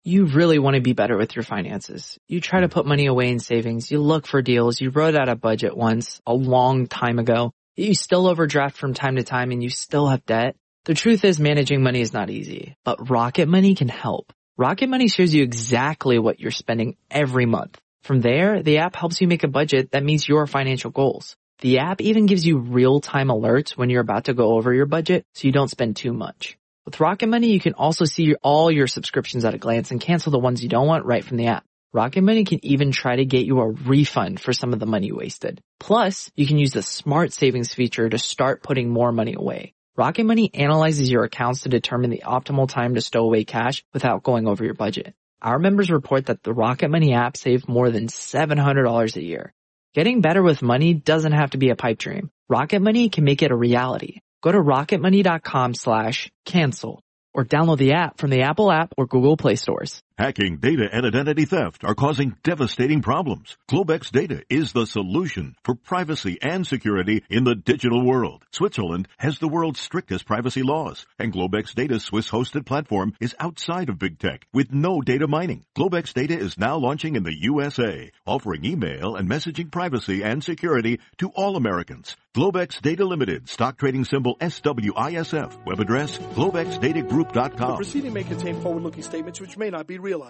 You really want to be better with your finances. You try to put money away in savings. You look for deals. You wrote out a budget once a long time ago. You still overdraft from time to time and you still have debt. The truth is managing money is not easy, but Rocket Money can help. Rocket Money shows you exactly what you're spending every month. From there, the app helps you make a budget that meets your financial goals. The app even gives you real-time alerts when you're about to go over your budget so you don't spend too much. With Rocket Money, you can also see all your subscriptions at a glance and cancel the ones you don't want right from the app. Rocket Money can even try to get you a refund for some of the money you wasted. Plus, you can use the Smart Savings feature to start putting more money away. Rocket Money analyzes your accounts to determine the optimal time to stow away cash without going over your budget. Our members report that the Rocket Money app saved more than $700 a year. Getting better with money doesn't have to be a pipe dream. Rocket Money can make it a reality. Go to rocketmoney.com/cancel or download the app from the Apple app or Google Play stores. Hacking, data, and identity theft are causing devastating problems. Globex Data is the solution for privacy and security in the digital world. Switzerland has the world's strictest privacy laws, and Globex Data's Swiss-hosted platform is outside of big tech with no data mining. Globex Data is now launching in the USA, offering email and messaging privacy and security to all Americans. Globex Data Limited, stock trading symbol SWISF, web address globexdatagroup.com. The proceeding may contain forward-looking statements which may not be realized.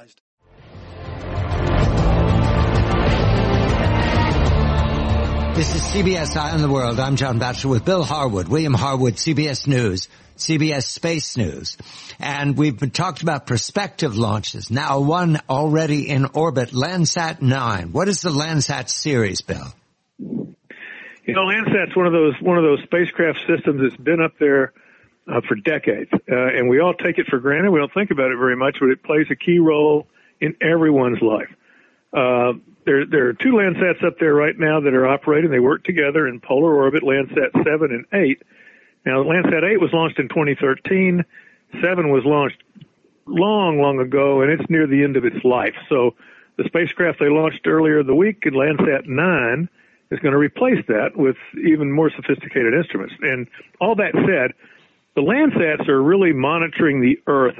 This is CBS Eye on the World. I'm John Batchelor with Bill Harwood, William Harwood, CBS News, CBS Space News. And we've been talked about prospective launches. Now one already in orbit, Landsat 9. What is the Landsat series, Bill? You know, Landsat's one of those spacecraft systems that's been up there for decades, and we all take it for granted. We don't think about it very much, but it plays a key role in everyone's life. There are two Landsats up there right now that are operating. They work together in polar orbit, Landsat 7 and 8. Now, Landsat 8 was launched in 2013. 7 was launched long ago, and it's near the end of its life. So the spacecraft they launched earlier the week, in Landsat 9, is going to replace that with even more sophisticated instruments. And all that said, the Landsats are really monitoring the Earth,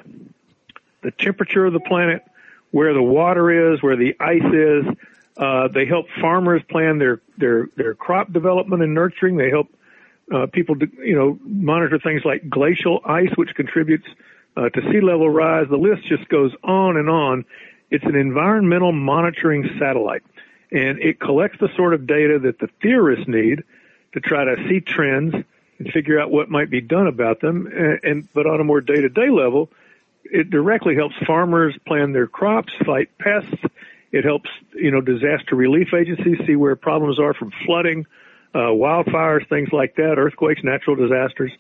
the temperature of the planet, where the water is, where the ice is. They help farmers plan their crop development and nurturing. They help people monitor things like glacial ice, which contributes to sea level rise. The list just goes on and on. It's an environmental monitoring satellite, and it collects the sort of data that the theorists need to try to see trends and figure out what might be done about them. But on a more day-to-day level, it directly helps farmers plan their crops, fight pests. It helps, disaster relief agencies see where problems are from flooding, wildfires, things like that, earthquakes, natural disasters.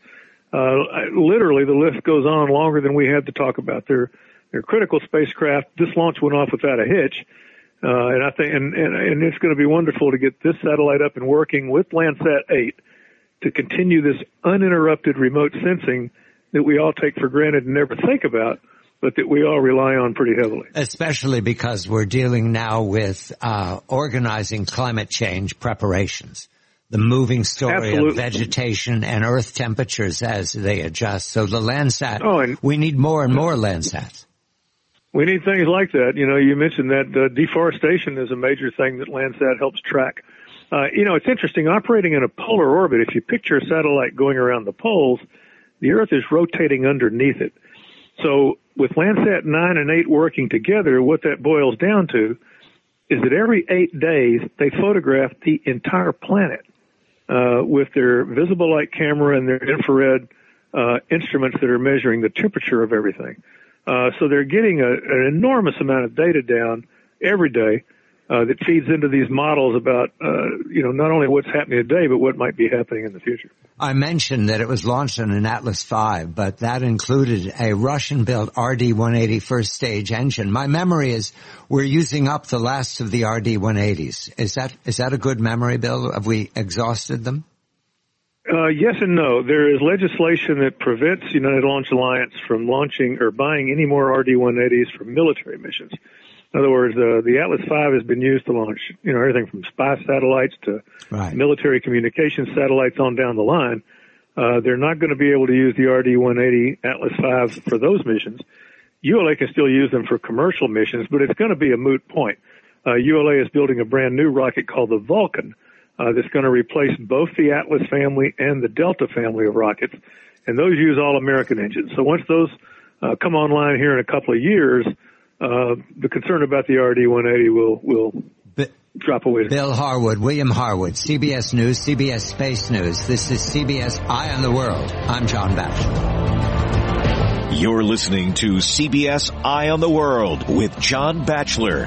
Literally, the list goes on longer than we have to talk about. They're critical spacecraft. This launch went off without a hitch. And I think, and it's going to be wonderful to get this satellite up and working with Landsat 8 to continue this uninterrupted remote sensing that we all take for granted and never think about, but that we all rely on pretty heavily. Especially because we're dealing now with organizing climate change preparations, the moving story of vegetation and Earth temperatures as they adjust. So the Landsat, we need more and more Landsats. We need things like that. You mentioned that deforestation is a major thing that Landsat helps track. It's interesting, operating in a polar orbit, if you picture a satellite going around the poles, the Earth is rotating underneath it. So with Landsat 9 and 8 working together, what that boils down to is that every 8 days they photograph the entire planet with their visible light camera and their infrared instruments that are measuring the temperature of everything. So they're getting an enormous amount of data down every day that feeds into these models about, not only what's happening today, but what might be happening in the future. I mentioned that it was launched on an Atlas V, but that included a Russian-built RD-180 first-stage engine. My memory is we're using up the last of the RD-180s. Is that a good memory, Bill? Have we exhausted them? Yes and no. There is legislation that prevents United Launch Alliance from launching or buying any more RD-180s for military missions. In other words, the Atlas V has been used to launch, everything from spy satellites to military communications satellites on down the line. They're not going to be able to use the RD-180 Atlas V for those missions. ULA can still use them for commercial missions, but it's going to be a moot point. ULA is building a brand new rocket called the Vulcan that's going to replace both the Atlas family and the Delta family of rockets, and those use all American engines. So once those come online here in a couple of years, the concern about the RD-180 will drop away. Bill Harwood, William Harwood, CBS News, CBS Space News. This is CBS Eye on the World. I'm John Batchelor. You're listening to CBS Eye on the World with John Batchelor.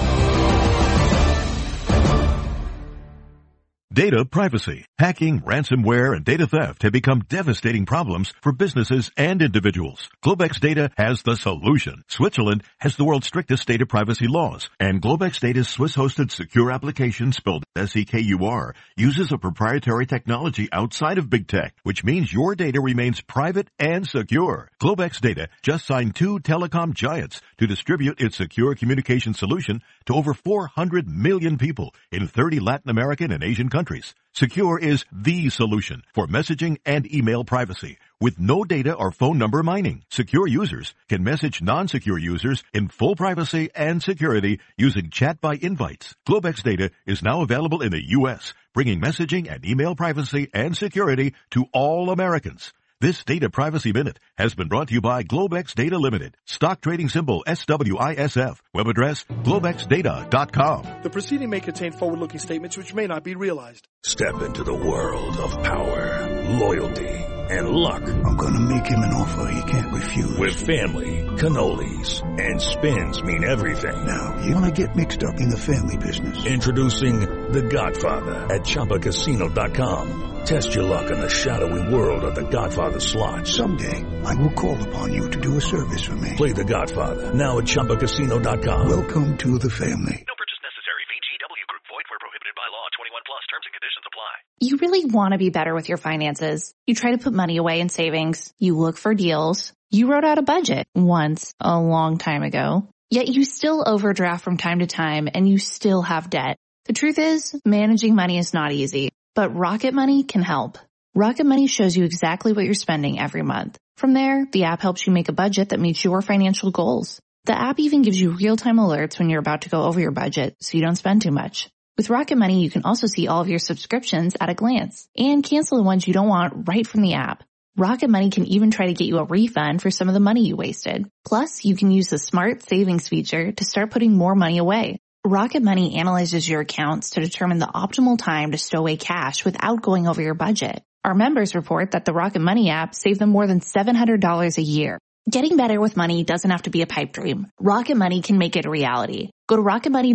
Data privacy, hacking, ransomware, and data theft have become devastating problems for businesses and individuals. Globex Data has the solution. Switzerland has the world's strictest data privacy laws, and Globex Data's Swiss-hosted secure application, spelled SEKUR, uses a proprietary technology outside of big tech, which means your data remains private and secure. Globex Data just signed 2 telecom giants to distribute its secure communication solution to over 400 million people in 30 Latin American and Asian countries. Secure is the solution for messaging and email privacy with no data or phone number mining. Secure users can message non-secure users in full privacy and security using chat by invites. Globex Data is now available in the U.S., bringing messaging and email privacy and security to all Americans. This Data Privacy Minute has been brought to you by Globex Data Limited. Stock trading symbol SWISF. Web address globexdata.com. The proceeding may contain forward-looking statements which may not be realized. Step into the world of power, loyalty, and luck. I'm gonna make him an offer he can't refuse. With family, cannolis, and spins mean everything. Now, you wanna get mixed up in the family business. Introducing The Godfather at ChumbaCasino.com. Test your luck in the shadowy world of The Godfather slot. Someday, I will call upon you to do a service for me. Play The Godfather now at ChumbaCasino.com. Welcome to the family. No purchase necessary. VGW Group. Void where prohibited by law. 21 plus. Terms and conditions apply. You really want to be better with your finances. You try to put money away in savings. You look for deals. You wrote out a budget once a long time ago. Yet you still overdraft from time to time and you still have debt. The truth is, managing money is not easy. But Rocket Money can help. Rocket Money shows you exactly what you're spending every month. From there, the app helps you make a budget that meets your financial goals. The app even gives you real-time alerts when you're about to go over your budget so you don't spend too much. With Rocket Money, you can also see all of your subscriptions at a glance and cancel the ones you don't want right from the app. Rocket Money can even try to get you a refund for some of the money you wasted. Plus, you can use the Smart Savings feature to start putting more money away. Rocket Money analyzes your accounts to determine the optimal time to stow away cash without going over your budget. Our members report that the Rocket Money app saved them more than $700 a year. Getting better with money doesn't have to be a pipe dream. Rocket Money can make it a reality. Go to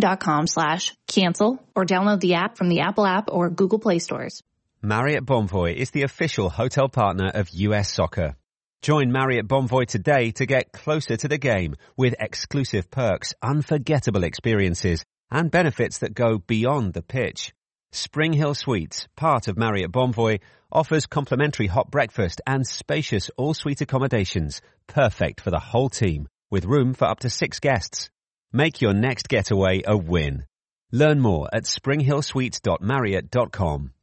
rocketmoney.com/cancel or download the app from the Apple App or Google Play stores. Marriott Bonvoy is the official hotel partner of US Soccer. Join Marriott Bonvoy today to get closer to the game with exclusive perks, unforgettable experiences, and benefits that go beyond the pitch. Spring Hill Suites, part of Marriott Bonvoy, offers complimentary hot breakfast and spacious all-suite accommodations, perfect for the whole team, with room for up to 6 guests. Make your next getaway a win. Learn more at springhillsuites.marriott.com.